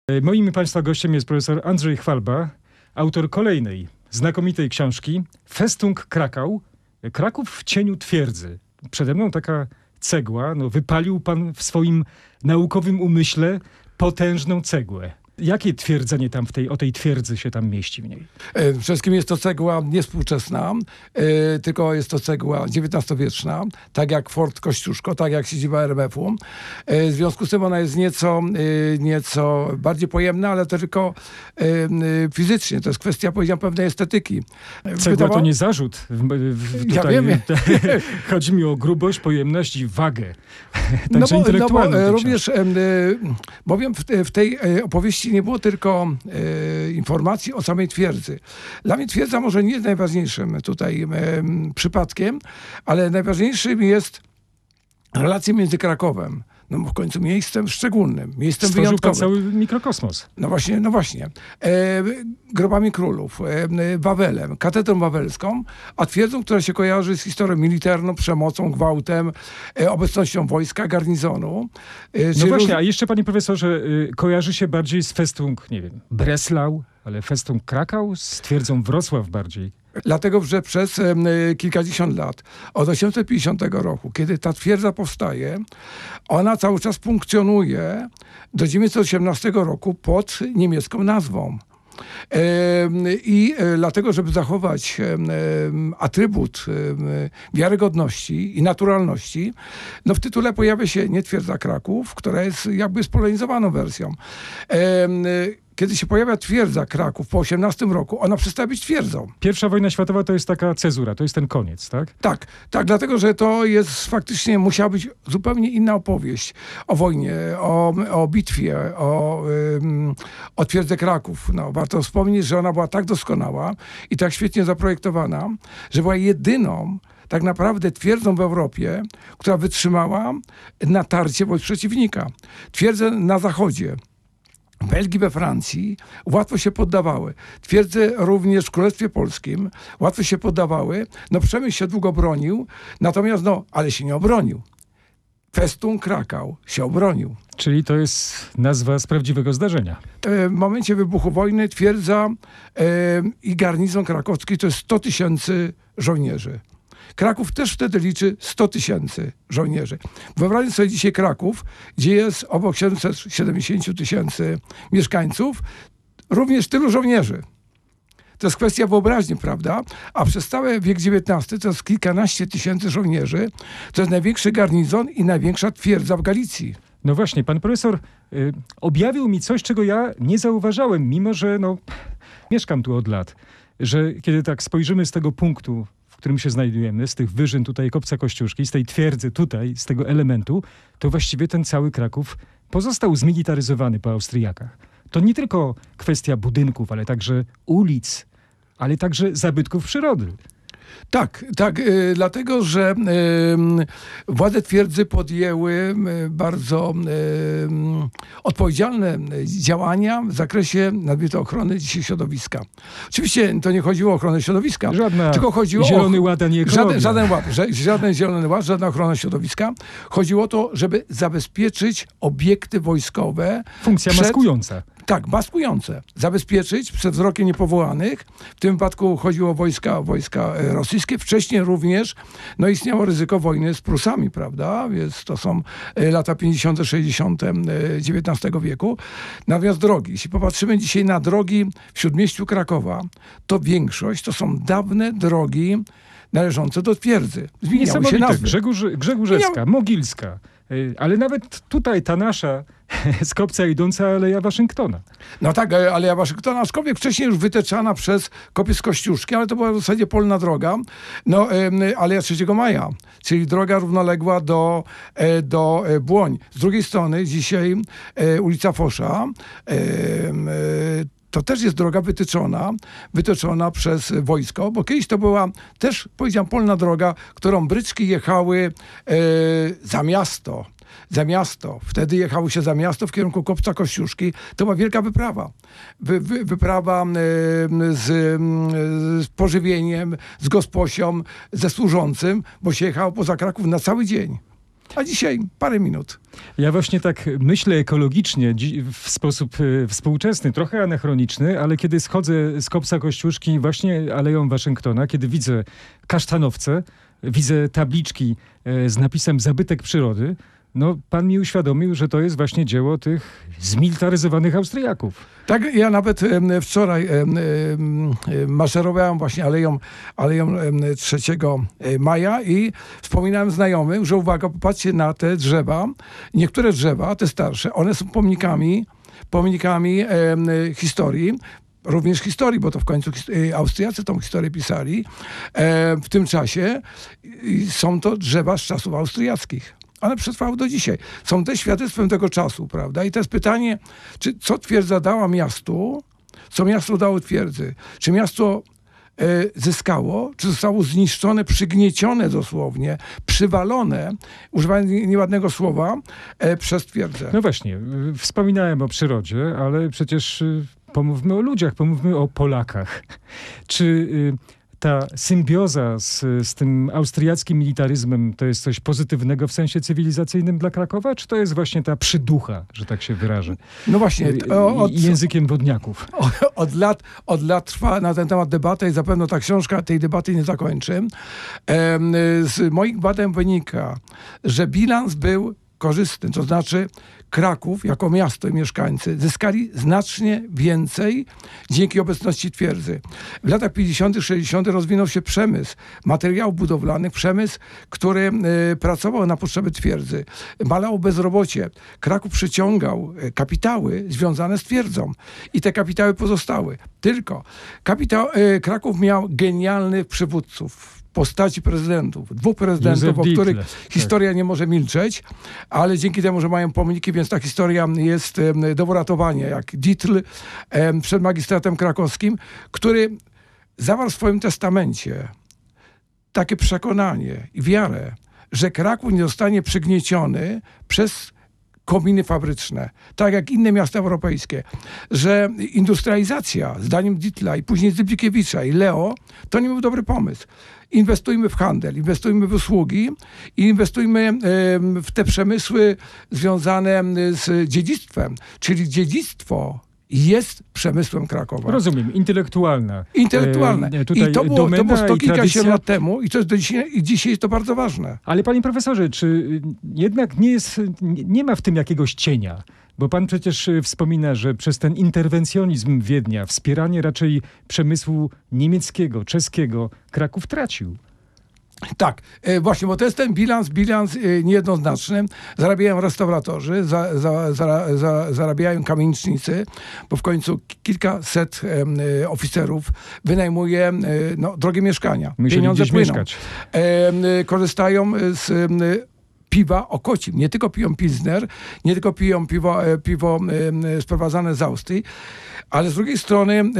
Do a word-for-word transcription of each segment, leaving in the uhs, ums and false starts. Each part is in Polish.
Moim i Państwa gościem jest profesor Andrzej Chwalba, autor kolejnej znakomitej książki Festung Krakau. Kraków w cieniu twierdzy. Przede mną taka cegła. No, wypalił pan w swoim naukowym umyśle potężną cegłę. Jakie twierdzenie tam w tej, o tej twierdzy się tam mieści w niej? Przede wszystkim jest to cegła niespółczesna, yy, tylko jest to cegła dziewiętnastowieczna, tak jak Fort Kościuszko, tak jak siedziba R M F u. Yy, w związku z tym ona jest nieco, yy, nieco bardziej pojemna, ale to tylko yy, yy, fizycznie. To jest kwestia, powiedziałem, pewnej estetyki. Cegła Wydawa... to nie zarzut. W, w, tutaj, ja wiem. Chodzi mi o grubość, pojemność i wagę. Także no bo, intelektualną. No bo również, yy, bowiem w, w tej opowieści nie było tylko e, informacji o samej twierdzy. Dla mnie twierdza może nie jest najważniejszym tutaj e, przypadkiem, ale najważniejszym jest relacja między Krakowem, no w końcu miejscem szczególnym, miejscem Stworzył wyjątkowym. Pan cały mikrokosmos. No właśnie, no właśnie. E, grobami królów, e, Wawelem, katedrą wawelską, a twierdzą, która się kojarzy z historią militarną, przemocą, gwałtem, e, obecnością wojska, garnizonu. E, no czy właśnie, róż... a jeszcze, panie profesorze, y, kojarzy się bardziej z Festung, nie wiem, Breslau, ale Festung Krakau z twierdzą Wrocław bardziej. Dlatego, że przez e, kilkadziesiąt lat, od osiemset pięćdziesiątego roku, kiedy ta twierdza powstaje, ona cały czas funkcjonuje do dziewięćset osiemnastego roku pod niemiecką nazwą. E, I e, dlatego, żeby zachować e, atrybut e, wiarygodności i naturalności, no w tytule pojawia się nie twierdza Kraków, która jest jakby spolonizowaną wersją. E, Kiedy się pojawia twierdza Kraków po osiemnastym roku, ona przestaje być twierdzą. Pierwsza wojna światowa to jest taka cezura, to jest ten koniec, tak? Tak, tak, dlatego, że to jest faktycznie, musiała być zupełnie inna opowieść o wojnie, o, o bitwie, o, ym, o twierdze Kraków. No, warto wspomnieć, że ona była tak doskonała i tak świetnie zaprojektowana, że była jedyną tak naprawdę twierdzą w Europie, która wytrzymała natarcie wobec przeciwnika. Twierdze na zachodzie, w Belgii, we Francji łatwo się poddawały. Twierdze również w Królestwie Polskim łatwo się poddawały. No Przemysł się długo bronił, natomiast no, ale się nie obronił. Festung Krakau się obronił. Czyli to jest nazwa z prawdziwego zdarzenia. W momencie wybuchu wojny twierdza e, i garnizon krakowski to jest sto tysięcy żołnierzy. Kraków też wtedy liczy sto tysięcy żołnierzy. Wyobraźcie sobie dzisiaj Kraków, gdzie jest obok siedemset siedemdziesiąt tysięcy mieszkańców, również tylu żołnierzy. To jest kwestia wyobraźni, prawda? A przez cały wiek dziewiętnasty to jest kilkanaście tysięcy żołnierzy. To jest największy garnizon i największa twierdza w Galicji. No właśnie, pan profesor y, objawił mi coś, czego ja nie zauważałem, mimo że no, mieszkam tu od lat. Że kiedy tak spojrzymy z tego punktu, w którym się znajdujemy, z tych wyżyn tutaj Kopca Kościuszki, z tej twierdzy tutaj, z tego elementu, to właściwie ten cały Kraków pozostał zmilitaryzowany po Austriakach. To nie tylko kwestia budynków, ale także ulic, ale także zabytków przyrody. Tak, tak, y, dlatego, że y, władze twierdzy podjęły y, bardzo y, odpowiedzialne działania w zakresie nadmiernej ochrony dzisiaj środowiska. Oczywiście to nie chodziło o ochronę środowiska, Żadna tylko chodziło zielony o... ład, ani żaden, żaden ład, żaden zielony ład, żadna ochrona środowiska. Chodziło o to, żeby zabezpieczyć obiekty wojskowe. Funkcja przed... maskująca. Tak, maskujące. Zabezpieczyć przed wzrokiem niepowołanych. W tym wypadku chodziło o wojska, wojska rosyjskie. Wcześniej również no, istniało ryzyko wojny z Prusami, prawda? Więc to są lata pięćdziesiąte, sześćdziesiąte dziewiętnastego wieku. Natomiast drogi, jeśli popatrzymy dzisiaj na drogi w śródmieściu Krakowa, to większość to są dawne drogi należące do twierdzy. Zmieniały się nazwy. Grzegórz, Grzegórzewska, Mogilska. Ale nawet tutaj ta nasza z Kopca idąca Aleja Waszyngtona. No tak, Aleja Waszyngtona, aczkolwiek wcześniej już wytyczana przez Kopiec Kościuszki, ale to była w zasadzie polna droga. No, Aleja trzeciego maja, czyli droga równoległa do, do Błoń. Z drugiej strony dzisiaj ulica Fosza, to też jest droga wytyczona, wytyczona przez wojsko, bo kiedyś to była też, powiedziałem, polna droga, którą bryczki jechały e, za miasto. Za miasto. Wtedy jechało się za miasto w kierunku Kopca Kościuszki. To była wielka wyprawa. Wy, wy, wyprawa e, z, z pożywieniem, z gosposią, ze służącym, bo się jechało poza Kraków na cały dzień. A dzisiaj parę minut. Ja właśnie tak myślę ekologicznie, w sposób współczesny, trochę anachroniczny, ale kiedy schodzę z Kopca Kościuszki właśnie Aleją Waszyngtona, kiedy widzę kasztanowce, widzę tabliczki z napisem zabytek przyrody, no pan mi uświadomił, że to jest właśnie dzieło tych zmilitaryzowanych Austriaków. Tak, ja nawet e, wczoraj e, e, maszerowałem właśnie aleją, aleją trzeciego maja i wspominałem znajomym, że uwaga, popatrzcie na te drzewa. Niektóre drzewa, te starsze, one są pomnikami, pomnikami e, historii. Również historii, bo to w końcu Austriacy tą historię pisali. E, w tym czasie są to drzewa z czasów austriackich. One przetrwały do dzisiaj. Są też świadectwem tego czasu, prawda? I to jest pytanie, czy, co twierdza dała miastu, co miasto dało twierdzy? Czy miasto e, zyskało, czy zostało zniszczone, przygniecione dosłownie, przywalone, używając nieładnego słowa, e, przez twierdzę? No właśnie, wspominałem o przyrodzie, ale przecież pomówmy o ludziach, pomówmy o Polakach. Czy ta symbioza z, z tym austriackim militaryzmem to jest coś pozytywnego w sensie cywilizacyjnym dla Krakowa, czy to jest właśnie ta przyducha, że tak się wyrażę? No właśnie. Od, językiem wodniaków. Od lat, od lat trwa na ten temat debata i zapewne ta książka tej debaty nie zakończy. Z moich badań wynika, że bilans był korzystny, to znaczy Kraków jako miasto i mieszkańcy zyskali znacznie więcej dzięki obecności twierdzy. W latach pięćdziesiątych, sześćdziesiątych rozwinął się przemysł materiałów budowlanych, przemysł, który y, pracował na potrzeby twierdzy. Malało bezrobocie. Kraków przyciągał kapitały związane z twierdzą i te kapitały pozostały. Tylko kapitał, y, Kraków miał genialnych przywódców. Postaci prezydentów, dwóch prezydentów, Józef o których Dietl, historia tak. nie może milczeć, ale dzięki temu, że mają pomniki, więc ta historia jest e, do uratowania, jak Dietl e, przed magistratem krakowskim, który zawarł w swoim testamencie takie przekonanie i wiarę, że Kraków nie zostanie przygnieciony przez kominy fabryczne, tak jak inne miasta europejskie, że industrializacja, zdaniem Dietla i później Zyblikiewicza i Leo, to nie był dobry pomysł. Inwestujmy w handel, inwestujmy w usługi i inwestujmy w te przemysły związane z dziedzictwem, czyli dziedzictwo jest przemysłem Krakowa. Rozumiem, intelektualna. Intelektualne. E, tutaj I to było, to było sto kilkadziesiąt lat temu i to jest do dzisiaj, i dzisiaj jest to bardzo ważne. Ale panie profesorze, czy jednak nie jest, nie ma w tym jakiegoś cienia? Bo pan przecież wspomina, że przez ten interwencjonizm Wiednia, wspieranie raczej przemysłu niemieckiego, czeskiego, Kraków tracił. Tak, właśnie, bo to jest ten bilans, bilans niejednoznaczny. Zarabiają restauratorzy, za, za, za, za, zarabiają kamienicznicy, bo w końcu kilkaset e, oficerów wynajmuje e, no, drogie mieszkania. Musieli Pieniądze gdzieś płyną. mieszkać. E, korzystają z e, piwa Okocim. Nie tylko piją Pilsner, nie tylko piją piwo, e, piwo e, sprowadzane z Austrii, ale z drugiej strony e,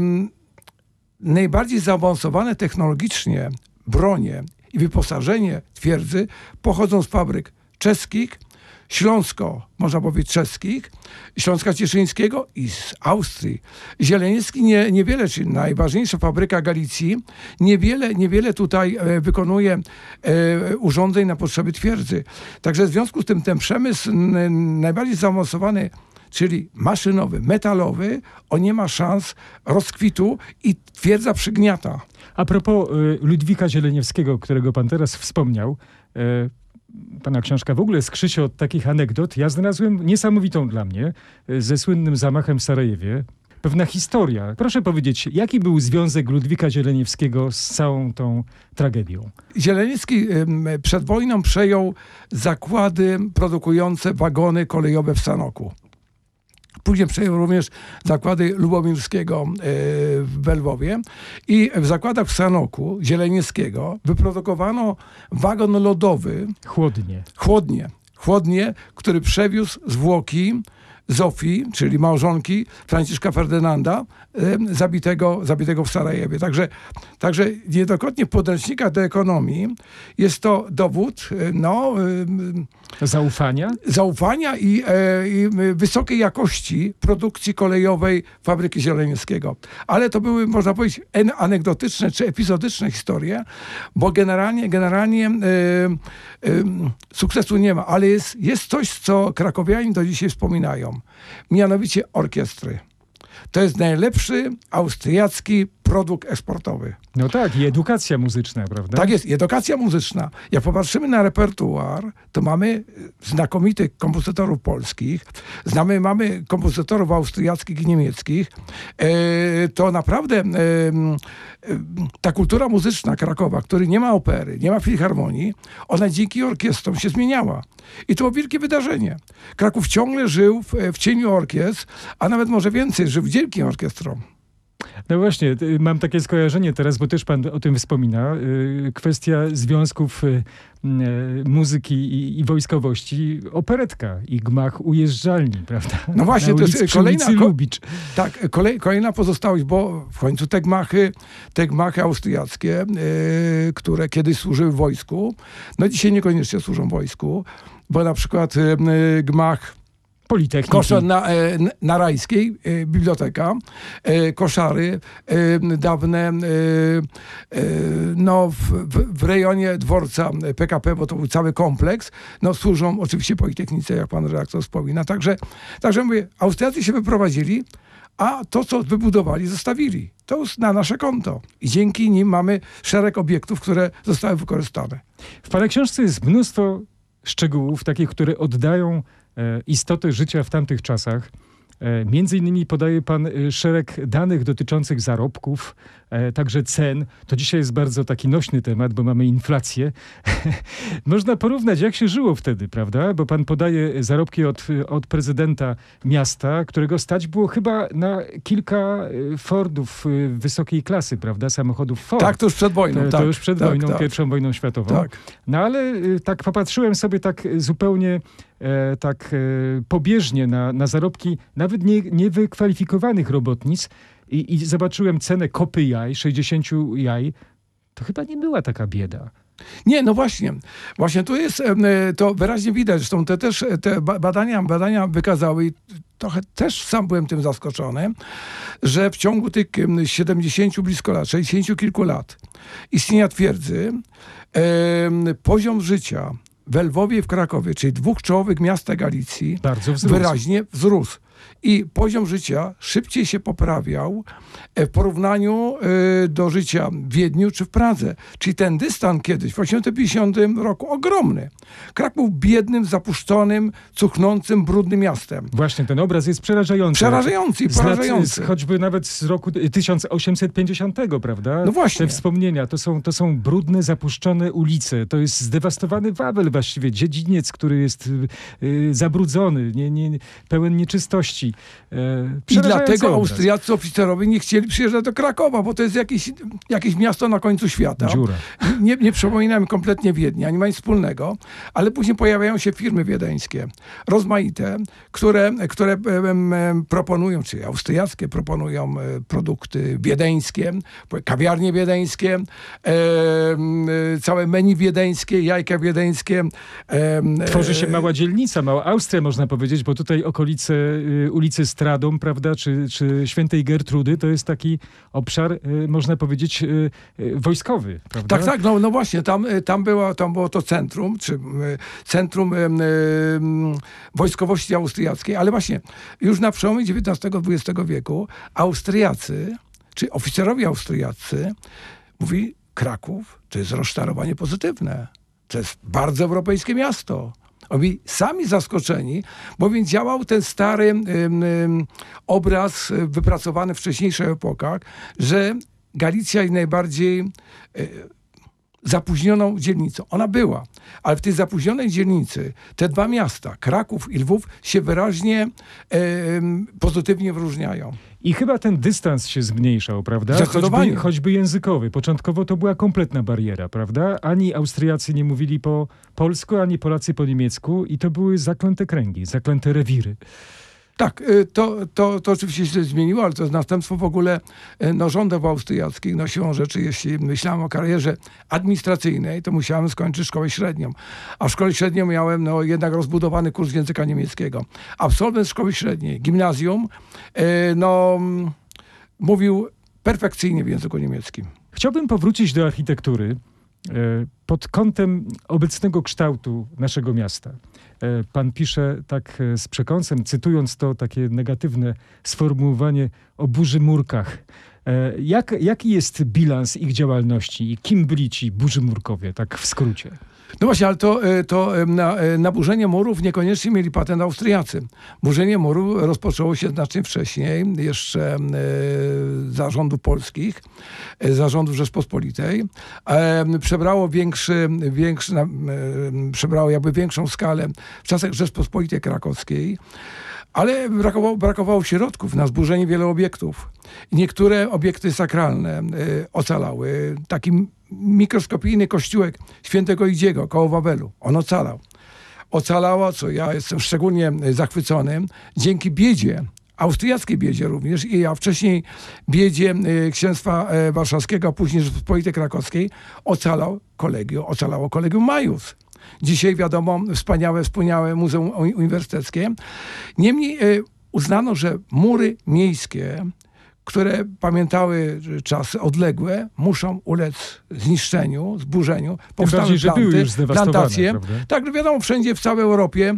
najbardziej zaawansowane technologicznie bronie i wyposażenie twierdzy pochodzą z fabryk czeskich, Śląsko, można powiedzieć czeskich, Śląska Cieszyńskiego i z Austrii. Zieleniecki nie, niewiele, czyli najważniejsza fabryka Galicji, niewiele, niewiele tutaj e, wykonuje e, urządzeń na potrzeby twierdzy. Także w związku z tym ten przemysł n, najbardziej zaawansowany, czyli maszynowy, metalowy, on nie ma szans rozkwitu i twierdza przygniata. A propos y, Ludwika Zieleniewskiego, którego pan teraz wspomniał, y, pana książka w ogóle skrzy się od takich anegdot. Ja znalazłem niesamowitą dla mnie, y, ze słynnym zamachem w Sarajewie. Pewna historia. Proszę powiedzieć, jaki był związek Ludwika Zieleniewskiego z całą tą tragedią? Zieleniecki y, przed wojną przejął zakłady produkujące wagony kolejowe w Sanoku. Później przejął również zakłady Lubomirskiego w Lwowie i w zakładach w Sanoku Zielenieckiego wyprodukowano wagon lodowy. Chłodnie. Chłodnie. Chłodnie, który przewiózł zwłoki Zofii, czyli małżonki Franciszka Ferdynanda, e, zabitego, zabitego w Sarajewie. Także, także niejednokrotnie w podręcznikach do ekonomii jest to dowód e, no, e, Zaufania? zaufania i, e, i wysokiej jakości produkcji kolejowej fabryki Zielenieckiego. Ale to były, można powiedzieć, en- anegdotyczne czy epizodyczne historie, bo generalnie, generalnie e, e, sukcesu nie ma, ale jest, jest coś, co krakowianie do dzisiaj wspominają. Mianowicie orkiestry. To jest najlepszy austriacki produkt eksportowy. No tak, i edukacja muzyczna, prawda? Tak jest, i edukacja muzyczna. Jak popatrzymy na repertuar, to mamy znakomitych kompozytorów polskich, znamy, mamy kompozytorów austriackich i niemieckich. E, to naprawdę e, e, ta kultura muzyczna Krakowa, który nie ma opery, nie ma filharmonii, ona dzięki orkiestrom się zmieniała. I to było wielkie wydarzenie. Kraków ciągle żył w, w cieniu orkiestr, a nawet może więcej, żył dzięki orkiestrom. No właśnie, y, mam takie skojarzenie teraz, bo też pan o tym wspomina. y, Kwestia związków y, y, muzyki i, i wojskowości. Operetka i gmach ujeżdżalni, prawda? No właśnie, Na to jest ulicy, przy kolejna- ulicy ko- Lubicz. Tak, kolej, kolejna pozostałość, bo w końcu te gmachy, te gmachy austriackie, yy, które kiedyś służyły w wojsku, no dzisiaj niekoniecznie służą wojsku, bo na przykład yy, gmach Politechniki. Koszar na, e, na Rajskiej, e, biblioteka, e, koszary e, dawne, e, e, no w, w, w rejonie dworca P K P, bo to był cały kompleks, no służą oczywiście Politechnice, jak pan redaktor wspomina. Także, także mówię, Austriacy się wyprowadzili, a to, co wybudowali, zostawili. To jest na nasze konto. I dzięki nim mamy szereg obiektów, które zostały wykorzystane. W pana książce jest mnóstwo szczegółów, takich, które oddają e, istotę życia w tamtych czasach. E, między innymi podaje pan e, szereg danych dotyczących zarobków, e, także cen. To dzisiaj jest bardzo taki nośny temat, bo mamy inflację. Można porównać, jak się żyło wtedy, prawda? Bo pan podaje zarobki od, od prezydenta miasta, którego stać było chyba na kilka e, Fordów e, wysokiej klasy, prawda? Samochodów Ford. Tak, to już przed wojną. To, tak, to już przed tak, wojną, tak. pierwszą wojną światową. Tak. No ale y, tak popatrzyłem sobie tak y, zupełnie e, tak e, pobieżnie na, na zarobki nawet nie, niewykwalifikowanych robotnic i, i zobaczyłem cenę kopy jaj, sześćdziesiąt jaj. To chyba nie była taka bieda. Nie, no właśnie. Właśnie tu jest, em, e, to wyraźnie widać. Zresztą te też te ba- badania, badania wykazały, i trochę też sam byłem tym zaskoczony, że w ciągu tych em, siedemdziesięciu blisko lat, sześćdziesięciu kilku lat istnienia twierdzy, em, poziom życia w Lwowie i w Krakowie, czyli dwóch czołowych miast Galicji, Bardzo wzrósł. wyraźnie wzrósł. I poziom życia szybciej się poprawiał e, w porównaniu e, do życia w Wiedniu czy w Pradze. Czyli ten dystans kiedyś, w tysiąc osiemset pięćdziesiątym roku, ogromny. Kraków był biednym, zapuszczonym, cuchnącym, brudnym miastem. Właśnie, ten obraz jest przerażający. Przerażający i Z lat, porażający. z, choćby nawet z roku tysiąc osiemset pięćdziesiątego, prawda? No właśnie. Te wspomnienia, to są, to są brudne, zapuszczone ulice. To jest zdewastowany Wawel właściwie, dziedziniec, który jest y, y, zabrudzony, nie, nie, pełen nieczystości. E, I przerażający dlatego obraz. austriaccy oficerowie nie chcieli przyjeżdżać do Krakowa, bo to jest jakieś, jakieś miasto na końcu świata. Dziura. Nie, nie przypomina mi kompletnie Wiednia, nie ma nic wspólnego, ale później pojawiają się firmy wiedeńskie, rozmaite, które, które em, em, proponują, czy austriackie proponują e, produkty wiedeńskie, kawiarnie wiedeńskie, em, e, całe menu wiedeńskie, jajka wiedeńskie. em, Tworzy się e, mała dzielnica, mała Austria można powiedzieć, bo tutaj okolice y, ulicy Stradom, prawda, czy, czy Świętej Gertrudy, to jest taki obszar, y, można powiedzieć, y, y, wojskowy, prawda? Tak, tak, no, no właśnie, tam, y, tam, było, tam było to centrum, czy y, centrum y, y, wojskowości austriackiej, ale właśnie już na przełomie dziewiętnastego dwudziestego wieku Austriacy, czy oficerowie austriaccy mówi, Kraków to jest rozczarowanie pozytywne. To jest bardzo europejskie miasto. Oni sami zaskoczeni, bowiem działał ten stary ym, ym, obraz y, wypracowany w wcześniejszych epokach, że Galicja jest najbardziej y, zapóźnioną dzielnicą. Ona była, ale w tej zapóźnionej dzielnicy te dwa miasta, Kraków i Lwów, się wyraźnie y, pozytywnie wyróżniają. I chyba ten dystans się zmniejszał, prawda? Zdecydowanie. Choćby, choćby językowy. Początkowo to była kompletna bariera, prawda? Ani Austriacy nie mówili po polsku, ani Polacy po niemiecku i to były zaklęte kręgi, zaklęte rewiry. Tak, to, to, to oczywiście się zmieniło, ale to jest następstwo w ogóle no, rządów austriackich. No, siłą rzeczy, jeśli myślałem o karierze administracyjnej, to musiałem skończyć szkołę średnią. A w szkole średniej miałem no, jednak rozbudowany kurs języka niemieckiego. Absolwent szkoły średniej, gimnazjum, no, mówił perfekcyjnie w języku niemieckim. Chciałbym powrócić do architektury pod kątem obecnego kształtu naszego miasta. Pan pisze tak z przekąsem, cytując to takie negatywne sformułowanie o burzymurkach. Jak, jaki jest bilans ich działalności i kim byli ci burzymurkowie, tak w skrócie? No właśnie, ale to, to na, na burzenie murów niekoniecznie mieli patent Austriacy. Burzenie murów rozpoczęło się znacznie wcześniej, jeszcze e, za rządów polskich, e, za rządów Rzeczpospolitej. E, przebrało większy, większy e, przebrało jakby większą skalę w czasach Rzeczpospolitej Krakowskiej. Ale brakowało, brakowało środków na zburzenie wielu obiektów. Niektóre obiekty sakralne y, ocalały. Taki mikroskopijny kościółek świętego Idziego koło Wawelu. On ocalał. Ocalała, co ja jestem szczególnie zachwycony, dzięki biedzie, austriackiej biedzie również, i a wcześniej biedzie y, księstwa y, warszawskiego, a później Rzeczypospolitej Krakowskiej, ocalał kolegium, ocalało kolegium Majus. Dzisiaj wiadomo, wspaniałe, wspaniałe Muzeum Uniwersyteckie. Niemniej e, uznano, że mury miejskie, które pamiętały czasy odległe, muszą ulec zniszczeniu, zburzeniu. Powstały bardziej, że były już plantacje. Prawda? Tak, no wiadomo, wszędzie w całej Europie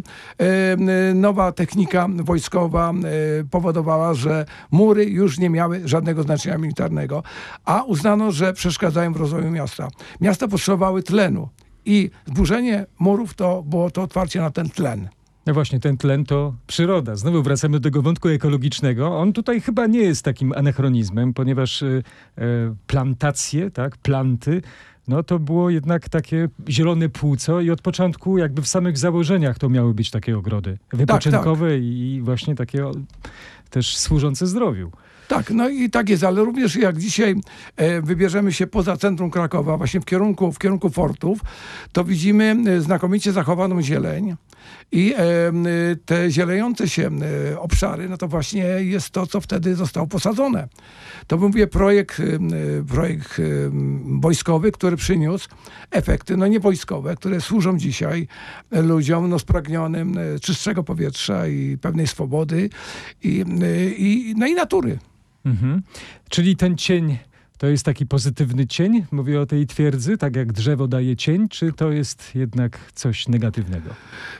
e, nowa technika wojskowa e, powodowała, że mury już nie miały żadnego znaczenia militarnego, a uznano, że przeszkadzają w rozwoju miasta. Miasta potrzebowały tlenu. I zburzenie murów to było to otwarcie na ten tlen. No właśnie, ten tlen to przyroda. Znowu wracamy do tego wątku ekologicznego. On tutaj chyba nie jest takim anachronizmem, ponieważ y, y, plantacje, tak, planty, no to było jednak takie zielone płuco i od początku jakby w samych założeniach to miały być takie ogrody wypoczynkowe, tak, tak. I właśnie takie o, też służące zdrowiu. Tak, no i tak jest, ale również jak dzisiaj e, wybierzemy się poza centrum Krakowa, właśnie w kierunku, w kierunku fortów, to widzimy e, znakomicie zachowaną zieleń i e, te zielejące się e, obszary, no to właśnie jest to, co wtedy zostało posadzone. To był, mówię, projekt, e, projekt e, wojskowy, który przyniósł efekty, no nie wojskowe, które służą dzisiaj ludziom no, spragnionym e, czystszego powietrza i pewnej swobody i, e, i, no i natury. Mhm. Czyli ten cień to jest taki pozytywny cień? Mówię o tej twierdzy, tak jak drzewo daje cień, czy to jest jednak coś negatywnego?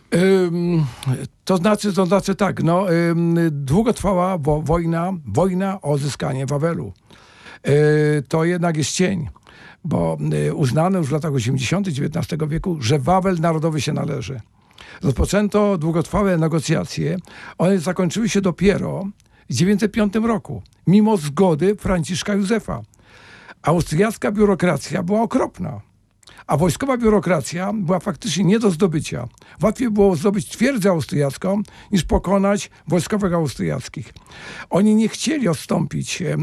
Ym, to znaczy, to znaczy tak, no, ym, długo trwała wo, wojna, wojna o odzyskanie Wawelu. Yy, to jednak jest cień, bo yy, uznano już w latach osiemdziesiątych dziewiętnastego wieku, że Wawel narodowy się należy. Rozpoczęto długotrwałe negocjacje. One zakończyły się dopiero w dziewięćset piątym roku, mimo zgody Franciszka Józefa. Austriacka biurokracja była okropna, a wojskowa biurokracja była faktycznie nie do zdobycia. Łatwiej było zdobyć twierdzę austriacką, niż pokonać wojskowych austriackich. Oni nie chcieli odstąpić yy,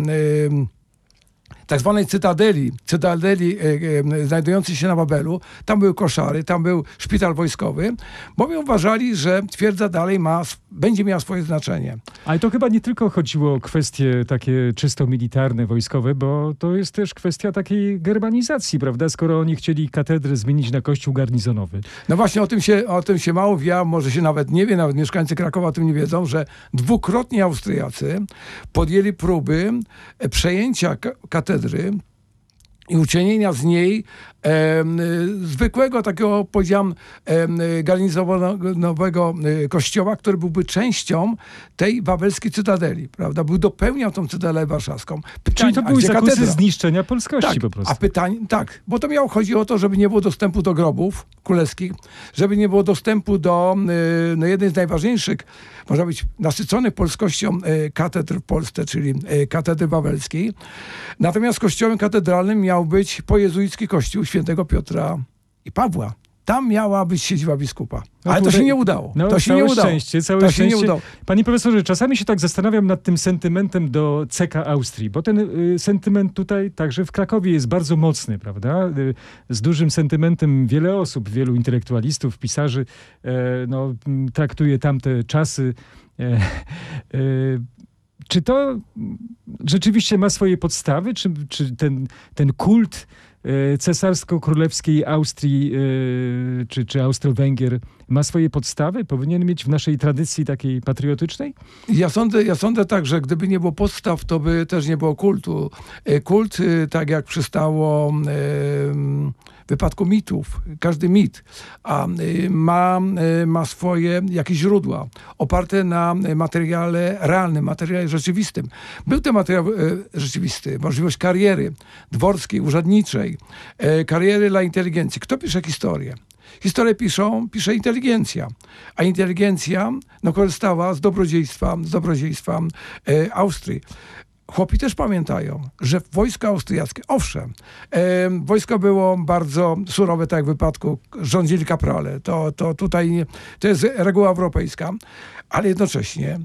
tak zwanej cytadeli, cytadeli e, e, znajdującej się na Wawelu. Tam były koszary, tam był szpital wojskowy, bowiem uważali, że twierdza dalej ma, będzie miała swoje znaczenie. Ale to chyba nie tylko chodziło o kwestie takie czysto militarne, wojskowe, bo to jest też kwestia takiej germanizacji, prawda? Skoro oni chcieli katedrę zmienić na kościół garnizonowy. No właśnie o tym się, o tym się mało wie, może się nawet nie wie, nawet mieszkańcy Krakowa o tym nie wiedzą, że dwukrotnie Austriacy podjęli próby przejęcia katedry i uczynienia z niej e, zwykłego takiego, powiedziałem, e, garnizonowego e, kościoła, który byłby częścią tej wawelskiej cytadeli, prawda? Był dopełniał tą cytadelę warszawską. Pytanie, czyli to były zakusy katedra? Zniszczenia polskości tak, po prostu. A pytanie, tak, bo to miało chodzi o to, żeby nie było dostępu do grobów królewskich, żeby nie było dostępu do e, no, jednej z najważniejszych, można być nasyconych polskością e, katedr w Polsce, czyli e, katedry wawelskiej. Natomiast kościołem katedralnym miał być pojezuicki kościół świętego Piotra i Pawła. Tam miała być siedziba biskupa. No ale tutaj, to się nie udało. No, to się całe nie udało. Szczęście, całe to szczęście. się nie udało. Panie profesorze, czasami się tak zastanawiam nad tym sentymentem do C K Austrii, bo ten y, sentyment tutaj także w Krakowie jest bardzo mocny, prawda? Y, z dużym sentymentem wiele osób, wielu intelektualistów, pisarzy y, no, traktuje tamte czasy E, e, czy to rzeczywiście ma swoje podstawy? Czy, czy ten, ten kult cesarsko-królewskiej Austrii czy, czy Austro-Węgier ma swoje podstawy? Powinien mieć w naszej tradycji takiej patriotycznej? Ja sądzę, ja sądzę tak, że gdyby nie było podstaw, to by też nie było kultu. Kult, tak jak przystało w wypadku mitów, każdy mit a ma, ma swoje jakieś źródła oparte na materiale realnym, materiale rzeczywistym. Był to materiał rzeczywisty, możliwość kariery dworskiej, urzędniczej, kariery dla inteligencji. Kto pisze historię? Historię piszą, pisze inteligencja, a inteligencja no, korzystała z dobrodziejstwa, z dobrodziejstwa e, Austrii. Chłopi też pamiętają, że wojsko austriackie, owszem, e, wojsko było bardzo surowe, tak jak w wypadku rządzili kaprale. To, to tutaj nie, to jest reguła europejska, ale jednocześnie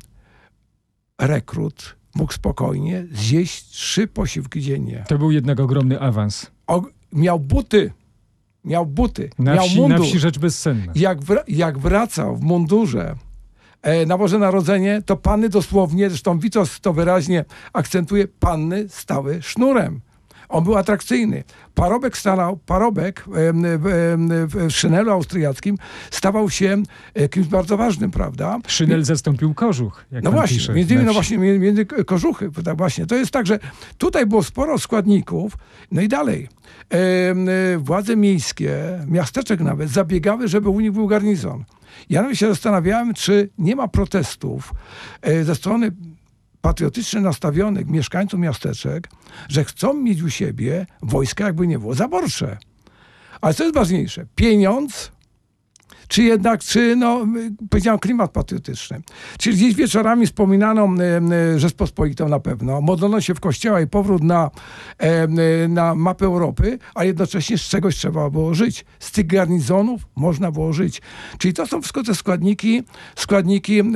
rekrut mógł spokojnie zjeść trzy posiłki dziennie. To był jednak ogromny awans. O, miał buty. Miał buty, na miał wsi, mundur. Na wsi rzecz bezcenna. Jak, wra- jak wracał w mundurze e, na Boże Narodzenie, to panny dosłownie, zresztą Witos to wyraźnie akcentuje, panny stały sznurem. On był atrakcyjny. Parobek stanął, parobek e, e, w szynelu austriackim stawał się e, kimś bardzo ważnym, prawda? Szynel zastąpił kożuch, jak No pan właśnie, pisze, między innymi, na no wsi. właśnie, między kożuchy, tak właśnie. To jest tak, że tutaj było sporo składników, no i dalej. E, e, władze miejskie, miasteczek nawet, zabiegały, żeby u nich był garnizon. Ja nawet się zastanawiałem, czy nie ma protestów e, ze strony patriotycznie nastawionych mieszkańców miasteczek, że chcą mieć u siebie wojska, jakby nie było zaborcze. Ale co jest ważniejsze? Pieniądz, czy jednak, czy, no, powiedziałem, klimat patriotyczny. Czyli gdzieś wieczorami wspominano e, Rzeczpospolitą na pewno, modlono się w kościoła i powrót na, e, na mapę Europy, a jednocześnie z czegoś trzeba było żyć. Z tych garnizonów można było żyć. Czyli to są wszystko te składniki, składniki e,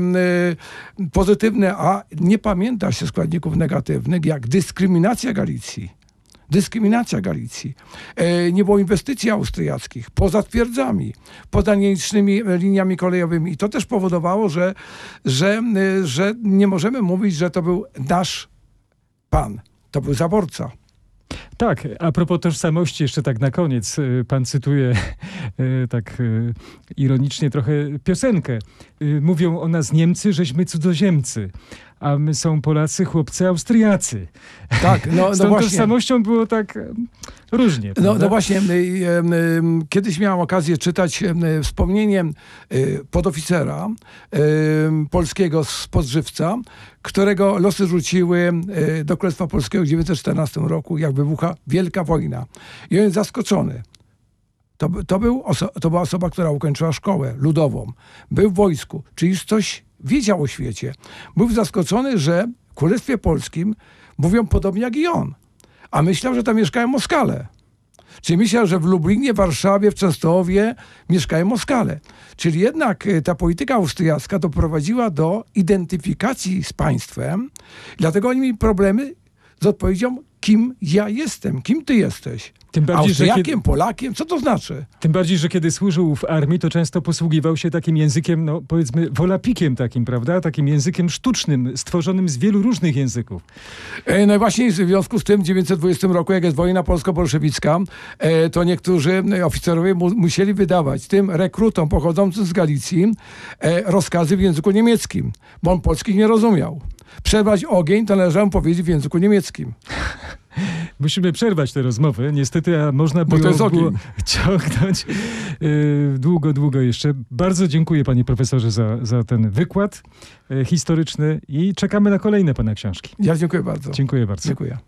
e, pozytywne, a nie pamięta się składników negatywnych, jak dyskryminacja Galicji. Dyskryminacja Galicji. E, nie było inwestycji austriackich poza twierdzami, poza nielicznymi liniami kolejowymi. I to też powodowało, że, że, e, że nie możemy mówić, że to był nasz pan. To był zaborca. Tak, a propos tożsamości, jeszcze tak na koniec, y, pan cytuje y, tak y, ironicznie trochę piosenkę. Y, Mówią o nas Niemcy, żeśmy cudzoziemcy, a my są Polacy, chłopcy Austriacy. Tak, no, Z no tą właśnie. tożsamością było tak y, różnie. No, prawda? no właśnie, y, y, y, kiedyś miałem okazję czytać y, wspomnienie y, podoficera y, polskiego z Podżywca, którego losy rzuciły y, do Królestwa Polskiego w tysiąc dziewięćset czternastym roku, jak wybucha Wielka Wojna. I on jest zaskoczony. To, to, był oso- to była osoba, która ukończyła szkołę ludową. Był w wojsku, czyli już coś wiedział o świecie. Był zaskoczony, że w Królestwie Polskim mówią podobnie jak i on. A myślał, że tam mieszkają Moskale. Czyli myślał, że w Lublinie, Warszawie, w Częstochowie mieszkają Moskale. Czyli jednak y, ta polityka austriacka doprowadziła do identyfikacji z państwem. Dlatego oni mieli problemy z odpowiedzią, kim ja jestem, kim ty jesteś. Tym bardziej, że Austriakiem, kiedy, Polakiem, co to znaczy? tym bardziej, że kiedy służył w armii, to często posługiwał się takim językiem, no powiedzmy, wolapikiem takim, prawda? Takim językiem sztucznym, stworzonym z wielu różnych języków. E, no i właśnie w związku z tym w tysiąc dziewięćset dwudziestym roku, jak jest wojna polsko-bolszewicka, e, to niektórzy oficerowie mu, musieli wydawać tym rekrutom pochodzącym z Galicji e, rozkazy w języku niemieckim, bo on polskich nie rozumiał. Przerwać ogień to należało powiedzieć w języku niemieckim. Musimy przerwać tę rozmowę, niestety, a można Bo to było, jest ogień. było ciągnąć yy, długo, długo jeszcze. Bardzo dziękuję, panie profesorze, za, za ten wykład yy, historyczny i czekamy na kolejne pana książki. Ja dziękuję bardzo. Dziękuję bardzo. Dziękuję.